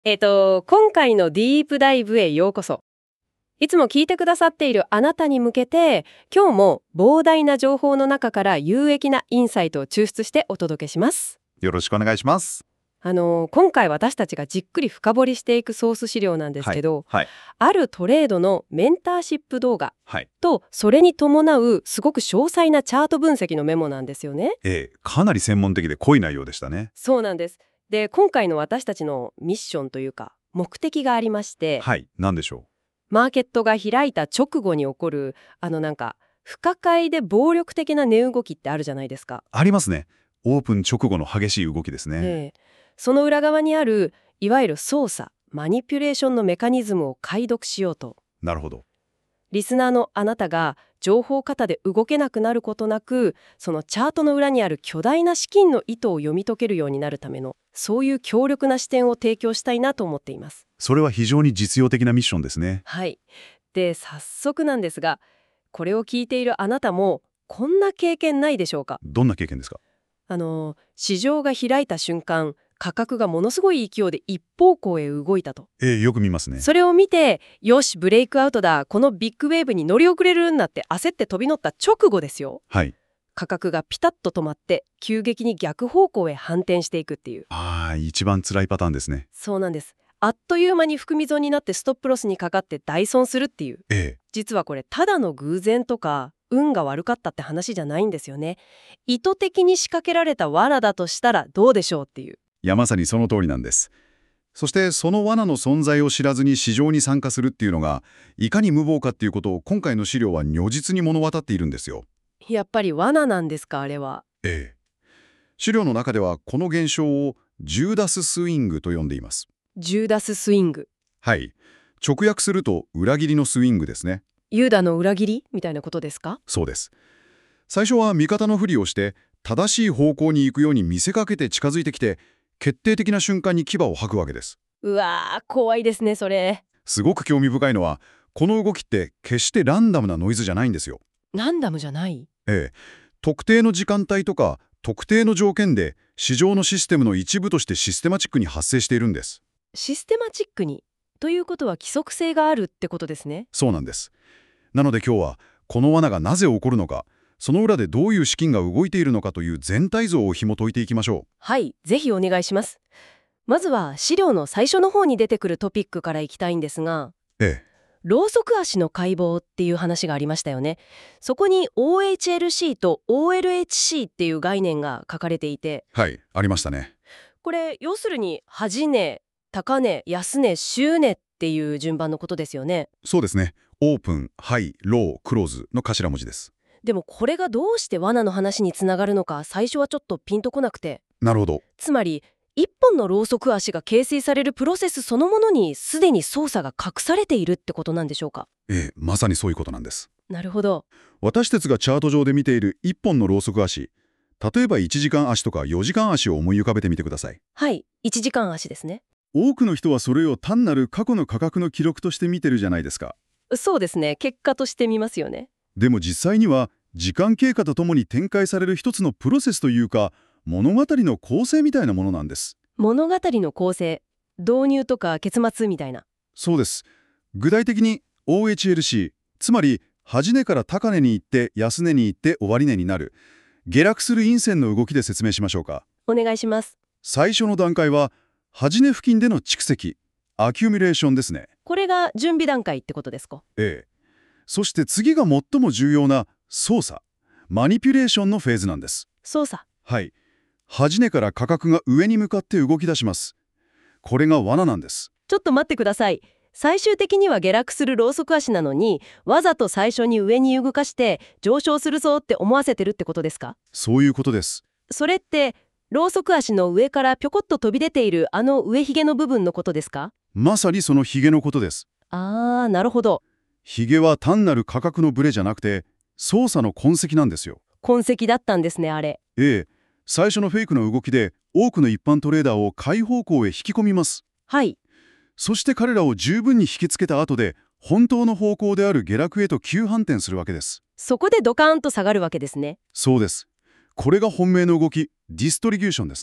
今回のディープダイブへようこそ。いつも聞いてくださっているあなたに向けて、今日も膨大な情報の中から有益なインサイトを抽出してお届けします。 よろしくお願いします。 今回私たちがじっくり深掘りしていくソース資料なんですけど、 はい。 あるトレードのメンターシップ動画はい。 と、それに伴うすごく詳細なチャート分析のメモなんですよね。 かなり専門的で濃い内容でしたね。 そうなんです。で、今回の私たちのミッションというか目的がありまして、 はい。何でしょマーケットが開いた直後に起こる不可解で暴力的な値動きってあるじゃないですか。 う。ありますね。オープン直後の激しい動きですね。 ええ、その裏側にあるいわゆる操作マニピュレーションのメカニズムを解読しようと、 なるほど。 リスナーのあなたが情報過多で動けなくなることなく、そのチャートの裏にある巨大な資金の意図を読み解けるようになるための、そういう強力な視点を提供したいなと思っています。 それは非常に実用的なミッションですね。 はい。で、早速なんですが、これを聞いているあなたもこんな経験ないでしょうか。 どんな経験ですか？ 市場が開いた瞬間、価格がものすごい勢いで一方向へ動いたと。 よく見ますね。 それを見て、よしブレイクアウトだ、このビッグウェーブに乗り遅れるんなって焦って飛び乗った直後ですよ。 はい。 価格がピタッと止まって急激に逆方向へ反転していくっていう。 一番辛いパターンですね。 そうなんです。あっという間に含み損になってストップロスにかかって大損するっていう。実はこれただの偶然とか運が悪かったって話じゃないんですよね。意図的に仕掛けられた罠だとしたらどうでしょうっていう。 いや、まさにその通りなんです。そしてその罠の存在を知らずに市場に参加するっていうのがいかに無謀かっていうことを今回の資料は如実に物語っているんですよ。 やっぱり罠なんですか、あれは。 資料の中ではこの現象をジューダススイングと呼んでいます。 ジューダススイング。 はい。直訳すると裏切りのスイングですね。 ユーダの裏切りみたいなことですか？ そうです。最初は味方のふりをして正しい方向に行くように見せかけて近づいてきて決定的な瞬間に牙を吐くわけです。 うわー、怖いですね、それ。 すごく興味深いのはこの動きって決してランダムなノイズじゃないんですよ。 ランダムじゃない？ 特定の時間帯とか特定の条件で市場のシステムの一部としてシステマチックに発生しているんです。 システマチックにということは規則性があるってことですね。 そうなんです。なので今日はこの罠がなぜ起こるのか、その裏でどういう資金が動いているのかという全体像を紐解いていきましょう。 はい、ぜひお願いします。まずは資料の最初の方に出てくるトピックからいきたいんですが、ローソク足の解剖っていう話がありましたよね。そこに OHLC と OLHC っていう概念が書かれていて、 はい、ありましたね。 これ要するに端値、高値、安値、終値っていう順番のことですよね。 そうですね。オープン、ハイ、ロー、クローズの頭文字です。 でもこれがどうして罠の話につながるのか最初はちょっとピンとこなくて。 なるほど。 つまり一本のローソク足が形成されるプロセスそのものにすでに操作が隠されているってことなんでしょうか。 まさにそういうことなんです。 なるほど。 私たちがチャート上で見ている一本のローソク足、例えば1時間足とか4時間足を思い浮かべてみてください。 はい、1時間足ですね。 多くの人はそれを単なる過去の価格の記録として見てるじゃないですか。 そうですね、結果として見ますよね。 でも実際には時間経過とともに展開される一つのプロセスというか物語の構成みたいなものなんです。 物語の構成、導入とか結末みたいな。 そうです。具体的に OHLC、つまり端値から高値に行って安値に行って終値になる下落する陰線の動きで説明しましょうか。 お願いします。 最初の段階は端値付近での蓄積、アキュミュレーションですね。 これが準備段階ってことですか？ そして次が最も重要な操作、マニピュレーションのフェーズなんです。 操作。 はい。端値から価格が上に向かって動き出します。これが罠なんです。 ちょっと待ってください。最終的には下落するローソク足なのに、わざと最初に上に動かして上昇するぞって思わせてるってことですか？ そういうことです。 それってローソク足の上からぴょこっと飛び出ているあの上髭の部分のことですか？ まさにそのヒゲのことです。 なるほど。 ヒゲは単なる価格のブレじゃなくて操作の痕跡なんですよ。 痕跡だったんですね、あれ。 最初のフェイクの動きで多くの一般トレーダーを買い方向へ引き込みます。 はい。 そして彼らを十分に引きつけた後で本当の方向である下落へと急反転するわけです。 そこでドカーンと下がるわけですね。 そうです。これが本命の動き、ディストリビューションですね。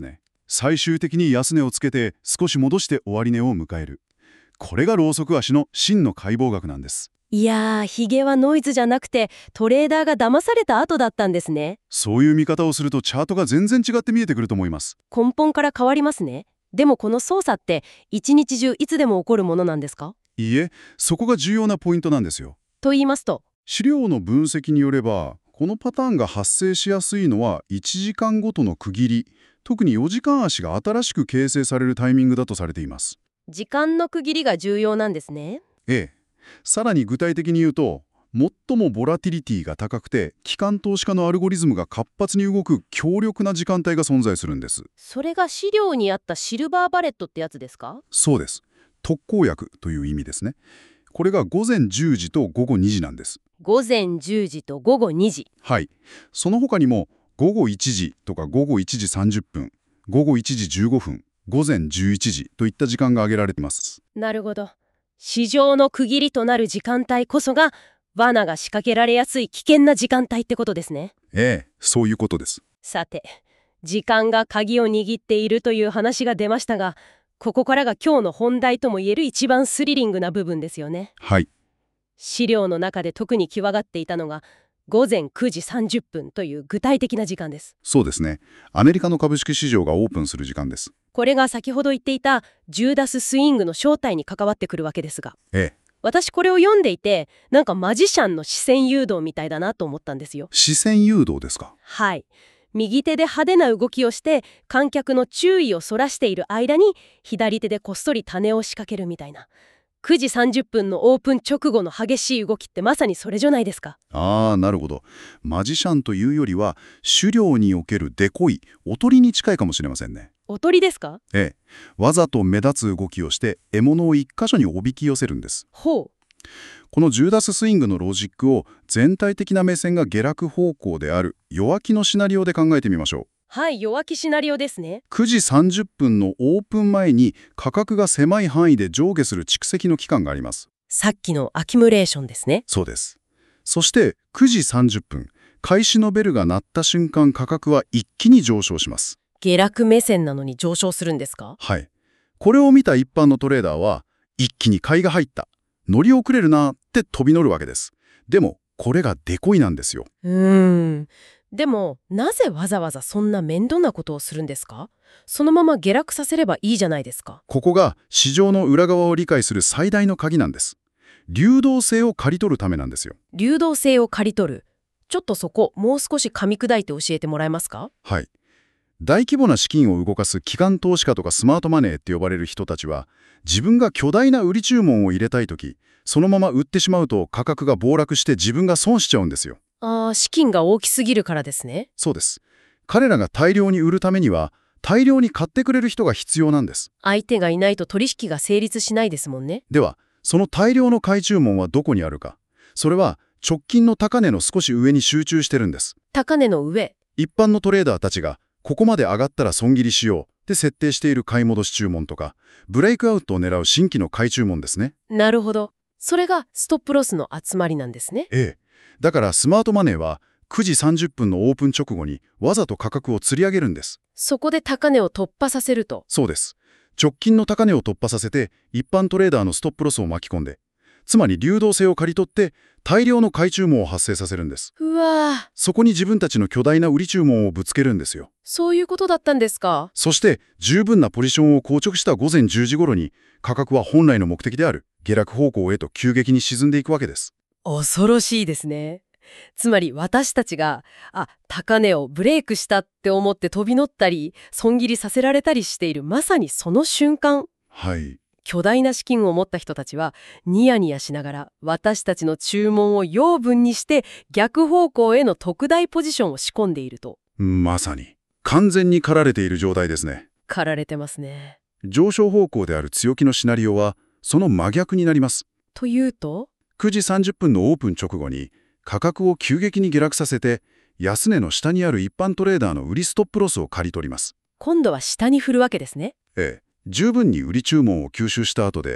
最終的に安値をつけて少し戻して終値を迎える。これがロウソク足の真の解剖学なんです。 いやー、ヒゲはノイズじゃなくてトレーダーが騙された後だったんですね。 そういう見方をするとチャートが全然違って見えてくると思います。 根本から変わりますね。でもこの操作って一日中いつでも起こるものなんですか？ いいえ、そこが重要なポイントなんですよ。 と言いますと？ 資料の分析によれば、このパターンが発生しやすいのは1時間ごとの区切り、特に4時間足が新しく形成されるタイミングだとされています。 時間の区切りが重要なんですね。 ええ。さらに具体的に言うと、最もボラティリティが高くて、機関投資家のアルゴリズムが活発に動く強力な時間帯が存在するんです。 それが資料にあったシルバーバレットってやつですか？ そうです。特効薬という意味ですね。これが午前10時と午後2時なんです。 午前10時と午後2時。 はい。その他にも、午後1時とか午後1時30分、午後1時15分、午前11時といった時間が挙げられています。 なるほど。市場の区切りとなる時間帯こそが罠が仕掛けられやすい危険な時間帯ってことですね。 ええ、そういうことです。 さて、時間が鍵を握っているという話が出ましたが、ここからが今日の本題ともいえる一番スリリングな部分ですよね。 はい。 資料の中で特に際立っていたのが午前9時30分という具体的な時間です。 そうですね。アメリカの株式市場がオープンする時間です。 これが先ほど言っていたジューダススイングの正体に関わってくるわけですが、 ええ。 私これを読んでいて、なんかマジシャンの視線誘導みたいだなと思ったんですよ。 視線誘導ですか？ はい。右手で派手な動きをして観客の注意をそらしている間に左手でこっそり種を仕掛けるみたいな。9時30分のオープン直後の激しい動きってまさにそれじゃないですか。 ああ、なるほど。マジシャンというよりは、狩猟におけるデコイ、おとりに近いかもしれませんね。 おとりですか？ ええ。わざと目立つ動きをして獲物を一箇所におびき寄せるんです。 ほう。 このジューダススイングのロジックを全体的な目線が下落方向である弱気のシナリオで考えてみましょう。 はい、弱気シナリオですね。 9時30分のオープン前に価格が狭い範囲で上下する蓄積の期間があります。 さっきのアキュムレーションですね。 そうです。そして9時30分、開始のベルが鳴った瞬間、価格は一気に上昇します。 下落目線なのに上昇するんですか？ はい。これを見た一般のトレーダーは、一気に買いが入った。乗り遅れるなって飛び乗るわけです。でも、これがデコイなんですよ。 でも、なぜわざわざそんな面倒なことをするんですか？そのまま下落させればいいじゃないですか。 ここが市場の裏側を理解する最大の鍵なんです。流動性を刈り取るためなんですよ。 流動性を刈り取る。ちょっとそこ、もう少し噛み砕いて教えてもらえますか？ はい。大規模な資金を動かす機関投資家とかスマートマネーって呼ばれる人たちは、自分が巨大な売り注文を入れたいとき、そのまま売ってしまうと価格が暴落して自分が損しちゃうんですよ。 資金が大きすぎるからですね。 そうです。彼らが大量に売るためには、大量に買ってくれる人が必要なんです。 相手がいないと取引が成立しないですもんね。 では、その大量の買い注文はどこにあるか。それは直近の高値の少し上に集中してるんです。 高値の上。 一般のトレーダーたちが、ここまで上がったら損切りしようって設定している買い戻し注文とか、ブレイクアウトを狙う新規の買い注文ですね。 なるほど。それがストップロスの集まりなんですね。 ええ。だからスマートマネーは9時30分のオープン直後にわざと価格を釣り上げるんです。 そこで高値を突破させると。 そうです。直近の高値を突破させて一般トレーダーのストップロスを巻き込んで、つまり流動性を刈り取って大量の買い注文を発生させるんです。 うわぁ。 そこに自分たちの巨大な売り注文をぶつけるんですよ。 そういうことだったんですか。 そして十分なポジションを硬直した午前10時頃に価格は本来の目的である下落方向へと急激に沈んでいくわけです。 恐ろしいですね。つまり私たちが高値をブレイクしたって思って飛び乗ったり損切りさせられたりしているまさにその瞬間、 はい。 巨大な資金を持った人たちはニヤニヤしながら私たちの注文を養分にして逆方向への特大ポジションを仕込んでいると。 まさに完全に駆られている状態ですね。 駆られてますね。 上昇方向である強気のシナリオはその真逆になります。 というと 9時30分のオープン直後に価格を急激に下落させて安値の下にある一般トレーダーの売りストップロスを刈り取ります。 今度は下に振るわけですね。 ええ。十分に売り注文を吸収した後で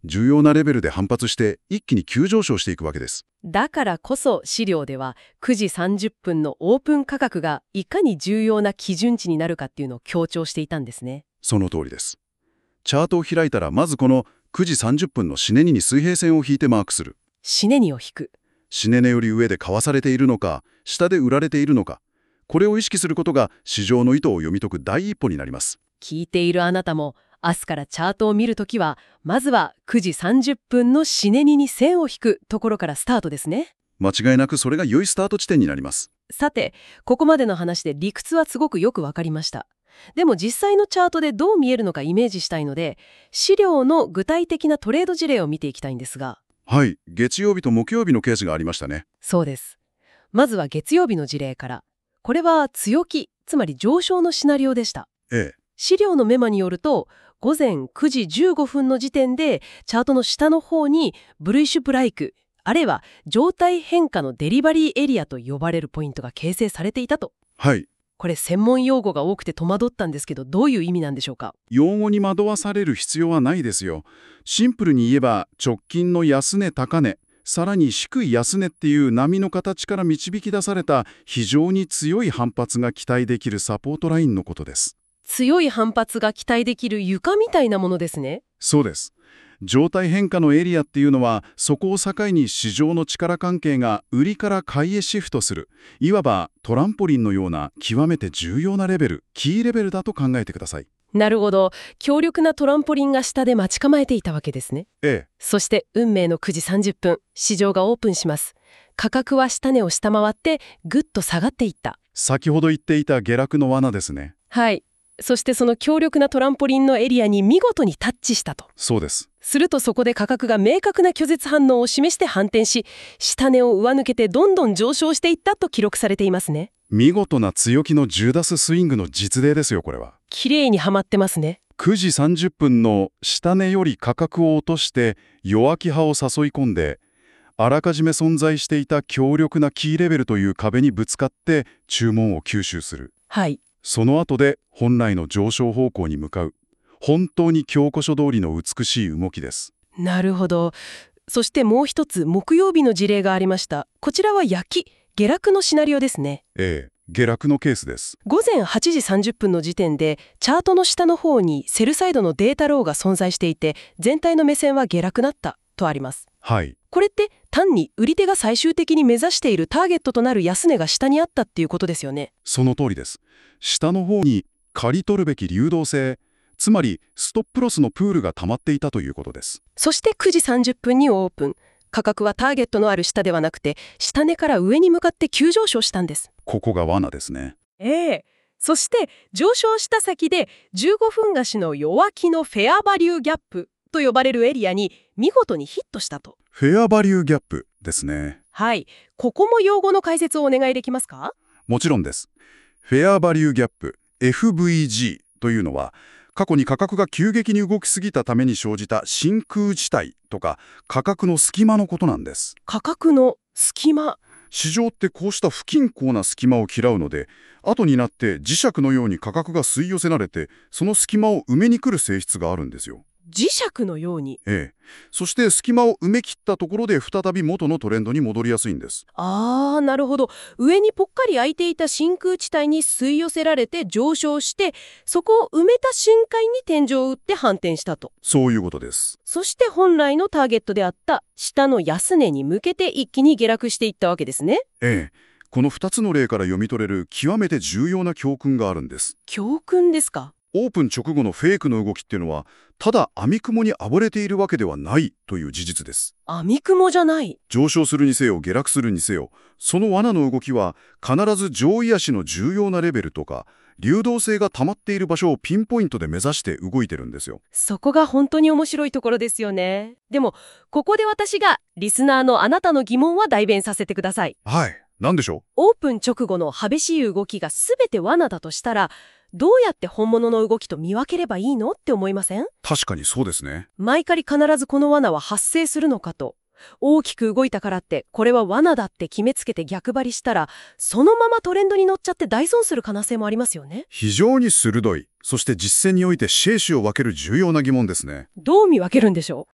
重要なレベルで反発して一気に急上昇していくわけです。 だからこそ資料では9時30分のオープン価格がいかに重要な基準値になるかっていうのを強調していたんですね。 その通りです。チャートを開いたらまずこの9時30分のしねに水平線を引いてマークする。 しねにを引く。 しねより上で買わされているのか、下で売られているのか、これを意識することが市場の意図を読み解く第一歩になります。 聞いているあなたも明日からチャートを見るときは、まずは9時30分のしねに線を引くところからスタートですね。 間違いなくそれが良いスタート地点になります。 さて、ここまでの話で理屈はすごくよくわかりました。でも実際のチャートでどう見えるのかイメージしたいので、資料の具体的なトレード事例を見ていきたいんですが。 はい、月曜日と木曜日のケースがありましたね。 そうです。まずは月曜日の事例から。これは強気、つまり上昇のシナリオでした。資料のメモによると、午前9時15分の時点でチャートの下の方にブルイッシュブライク、あるいは状態変化のデリバリーエリアと呼ばれるポイントが形成されていたと。 はい。 これ専門用語が多くて戸惑ったんですけど、どういう意味なんでしょうか？ 用語に惑わされる必要はないですよ。シンプルに言えば直近の安値高値、さらに低い安値っていう波の形から導き出された非常に強い反発が期待できるサポートラインのことです。 強い反発が期待できる床みたいなものですね。 そうです。状態変化のエリアっていうのは、そこを境に市場の力関係が売りから買いへシフトする、いわばトランポリンのような極めて重要なレベル、キーレベルだと考えてください。 なるほど。強力なトランポリンが下で待ち構えていたわけですね。そして運命の9時30分、市場がオープンします。価格は下値を下回ってぐっと下がっていった。 先ほど言っていた下落の罠ですね。 はい。そしてその強力なトランポリンのエリアに見事にタッチしたと。 そうです。 するとそこで価格が明確な拒絶反応を示して反転し、下値を上抜けてどんどん上昇していったと記録されていますね。 見事な強気のジュダススイングの実例ですよ、これは。 綺麗にはまってますね。 9時30分の下値より価格を落として弱気派を誘い込んで、あらかじめ存在していた強力なキーレベルという壁にぶつかって注文を吸収する。 はい。 その後で本来の上昇方向に向かう。本当に教科書通りの美しい動きです。なるほど。そしてもう一つ木曜日の事例がありました。こちらは下落のシナリオですね。 下落のケースです。 午前8時30分の時点でチャートの下の方にセルサイドのデータローが存在していて、全体の目線は下落だったとあります。 はい。 これって単に売り手が最終的に目指しているターゲットとなる安値が下にあったっていうことですよね。 その通りです。下の方に刈り取るべき流動性、つまりストップロスのプールが溜まっていたということです。 そして9時30分にオープン。価格はターゲットのある下ではなくて、下値から上に向かって急上昇したんです。 ここが罠ですね。 そして上昇した先で15分足の弱気のフェアバリューギャップと呼ばれるエリアに見事にヒットしたと。 フェアバリューギャップですね。 はい。ここも用語の解説をお願いできますか？ もちろんです。フェアバリューギャップ、FVG というのは、過去に価格が急激に動きすぎたために生じた真空地帯とか価格の隙間のことなんです。 価格の隙間。 市場ってこうした不均衡な隙間を嫌うので、後になって磁石のように価格が吸い寄せられて、その隙間を埋めに来る性質があるんですよ。 磁石のように。 そして隙間を埋め切ったところで再び元のトレンドに戻りやすいんです。 なるほど。上にぽっかり空いていた真空地帯に吸い寄せられて上昇して、そこを埋めた瞬間に天井を打って反転したと。 そういうことです。 そして本来のターゲットであった下の安値に向けて一気に下落していったわけですね。 この2つの例から読み取れる極めて重要な教訓があるんです。 教訓ですか？ オープン直後のフェイクの動きっていうのは、ただ網雲に溺れているわけではないという事実です。 網雲じゃない。 上昇するにせよ下落するにせよ、その罠の動きは必ず上位足の重要なレベルとか流動性が溜まっている場所をピンポイントで目指して動いてるんですよ。 そこが本当に面白いところですよね。でもここで私がリスナーのあなたの疑問は代弁させてください。 はい、何でしょう？ オープン直後の激しい動きが全て罠だとしたら、どうやって本物の動きと見分ければいいのって思いません？ 確かにそうですね。 毎回必ずこの罠は発生するのかと。大きく動いたからってこれは罠だって決めつけて逆張りしたら、そのままトレンドに乗っちゃって大損する可能性もありますよね。 非常に鋭い、そして実践において生死を分ける重要な疑問ですね。 どう見分けるんでしょう？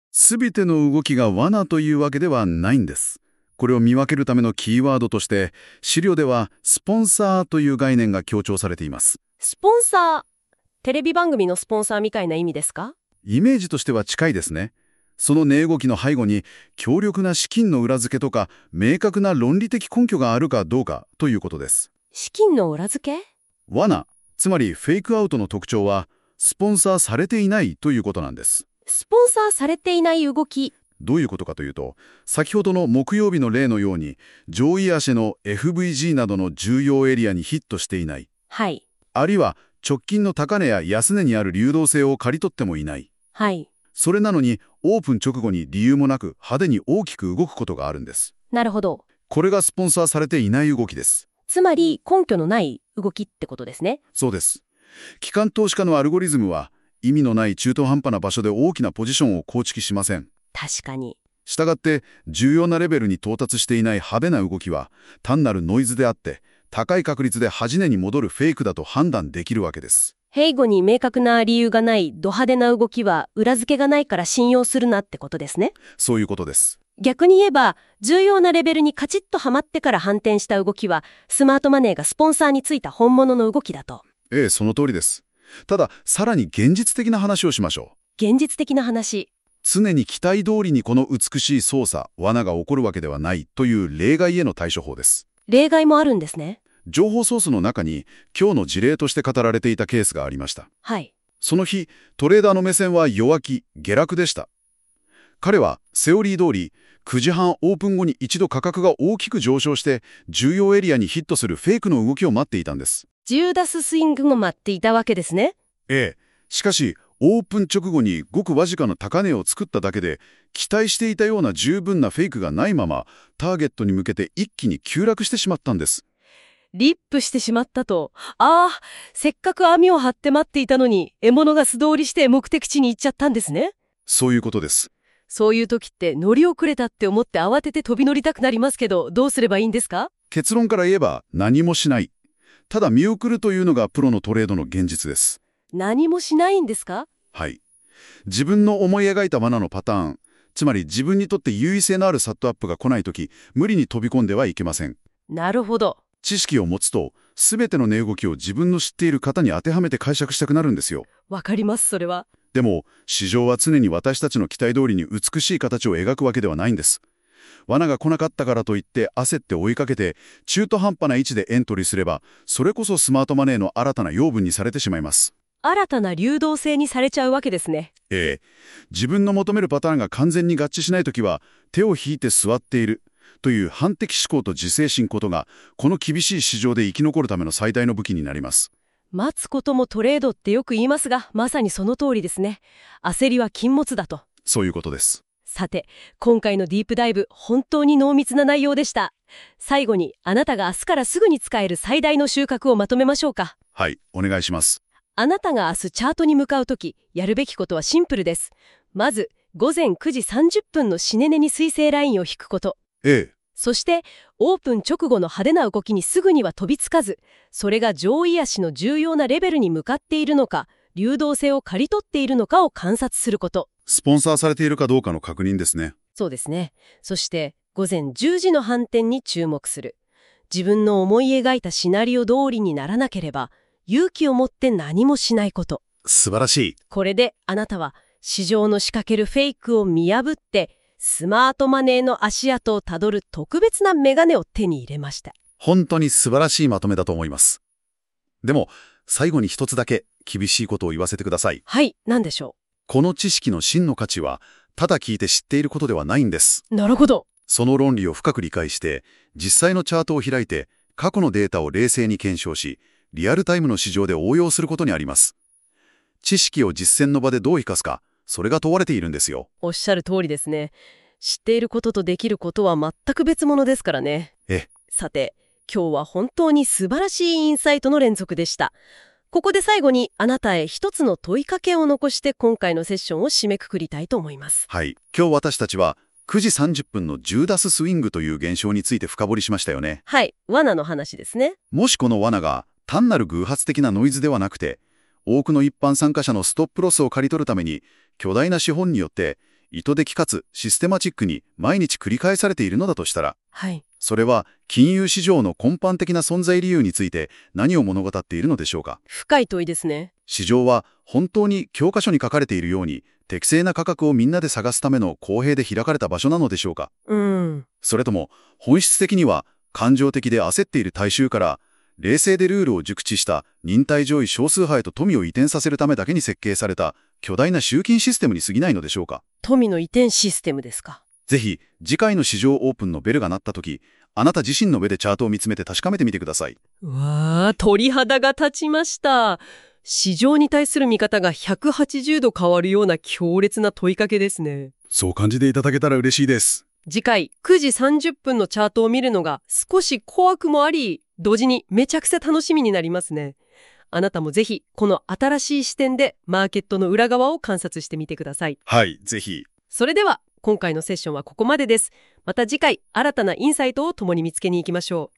すべての動きが罠というわけではないんです。これを見分けるためのキーワードとして、資料ではスポンサーという概念が強調されています。 スポンサー、テレビ番組のスポンサーみたいな意味ですか？ イメージとしては近いですね。その値動きの背後に強力な資金の裏付けとか明確な論理的根拠があるかどうかということです。 資金の裏付け？ 罠、つまりフェイクアウトの特徴はスポンサーされていないということなんです。 スポンサーされていない動き。 どういうことかというと、先ほどの木曜日の例のように上位足の FVG などの重要エリアにヒットしていない。 はい。 あるいは直近の高値や安値にある流動性を刈り取ってもいない。 はい。 それなのにオープン直後に理由もなく派手に大きく動くことがあるんです。 なるほど。 これがスポンサーされていない動きです。 つまり根拠のない動きってことですね。 そうです。機関投資家のアルゴリズムは意味のない中途半端な場所で大きなポジションを構築しません。 確かに。 したがって重要なレベルに到達していない派手な動きは単なるノイズであって高い確率で端値に戻るフェイクだと判断できるわけです。 背後に明確な理由がないド派手な動きは裏付けがないから信用するなってことですね。 そういうことです。 逆に言えば重要なレベルにカチッとはまってから反転した動きはスマートマネーがスポンサーについた本物の動きだと。 ええ、その通りです。たださらに現実的な話をしましょう。現実的な話。 常に期待通りにこの美しい操作、罠が起こるわけではないという例外への対処法です。 例外もあるんですね。 情報ソースの中に今日の事例として語られていたケースがありました。 はい。 その日、トレーダーの目線は弱気、下落でした。彼はセオリー通り、9時半オープン後に一度価格が大きく上昇して重要エリアにヒットするフェイクの動きを待っていたんです。 ジューダススイングを待っていたわけですね。 ええ。しかし、オープン直後にごくわずかな高値を作っただけで、期待していたような十分なフェイクがないまま、ターゲットに向けて一気に急落してしまったんです。 リップしてしまったと。ああ、せっかく網を張って待っていたのに、獲物が素通りして目的地に行っちゃったんですね。 そういうことです。 そういう時って乗り遅れたって思って慌てて飛び乗りたくなりますけど、どうすればいいんですか？ 結論から言えば何もしない。ただ見送るというのがプロのトレードの現実です。 何もしないんですか？ はい。自分の思い描いた罠のパターン、つまり自分にとって優位性のあるサットアップが来ないとき、無理に飛び込んではいけません。 なるほど。 知識を持つと、すべての値動きを自分の知っている方に当てはめて解釈したくなるんですよ。 わかります、それは。 でも、市場は常に私たちの期待通りに美しい形を描くわけではないんです。罠が来なかったからといって焦って追いかけて、中途半端な位置でエントリーすれば、それこそスマートマネーの新たな養分にされてしまいます。 新たな流動性にされちゃうわけですね。 ええ。自分の求めるパターンが完全に合致しないときは、手を引いて座っているという反敵思考と自制心ことが、この厳しい市場で生き残るための最大の武器になります。 待つこともトレードってよく言いますが、まさにその通りですね。焦りは禁物だと。 そういうことです。 さて、今回のディープダイブ、本当に濃密な内容でした。最後に、あなたが明日からすぐに使える最大の収穫をまとめましょうか。 はい、お願いします。 あなたが明日チャートに向かうとき、やるべきことはシンプルです。まず、午前9時30分のしねねに水星ラインを引くこと。 ええ。 そして、オープン直後の派手な動きにすぐには飛びつかず、それが上位足の重要なレベルに向かっているのか、流動性を刈り取っているのかを観察すること。 スポンサーされているかどうかの確認ですね。 そうですね。そして、午前10時の反転に注目する。自分の思い描いたシナリオ通りにならなければ、勇気を持って何もしないこと。 素晴らしい。 これであなたは市場の仕掛けるフェイクを見破ってスマートマネーの足跡をたどる特別なメガネを手に入れました。 本当に素晴らしいまとめだと思います。でも最後に一つだけ厳しいことを言わせてください。 はい、何でしょう。 この知識の真の価値はただ聞いて知っていることではないんです。 なるほど。 その論理を深く理解して実際のチャートを開いて過去のデータを冷静に検証しリアルタイムの市場で応用することにあります。知識を実践の場でどう生かすか、それが問われているんですよ。 おっしゃる通りですね。知っていることとできることは全く別物ですからね。さて、今日は本当に素晴らしいインサイトの連続でした。ここで最後にあなたへ一つの問いかけを残して今回のセッションを締めくくりたいと思います。 はい。今日私たちは9時30分のジューダススイングという現象について深掘りしましたよね。 はい。罠の話ですね。 もしこの罠が単なる偶発的なノイズではなくて、多くの一般参加者のストップロスを刈り取るために、巨大な資本によって意図的かつシステマチックに毎日繰り返されているのだとしたら、 はい。 それは金融市場の根本的な存在理由について何を物語っているのでしょうか。 深い問いですね。 市場は本当に教科書に書かれているように適正な価格をみんなで探すための公平で開かれた場所なのでしょうか。それとも本質的には感情的で焦っている大衆から冷静でルールを熟知した忍耐上位少数派へと富を移転させるためだけに設計された巨大な集金システムに過ぎないのでしょうか。 富の移転システムですか。 ぜひ次回の市場オープンのベルが鳴った時、あなた自身の目でチャートを見つめて確かめてみてください。 うわー、鳥肌が立ちました。市場に対する見方が180度変わるような強烈な問いかけですね。 そう感じていただけたら嬉しいです。 次回9時30分のチャートを見るのが少し怖くもあり、同時にめちゃくちゃ楽しみになりますね。あなたもぜひこの新しい視点でマーケットの裏側を観察してみてください。 はい、ぜひ。 それでは今回のセッションはここまでです。また次回新たなインサイトを共に見つけに行きましょう。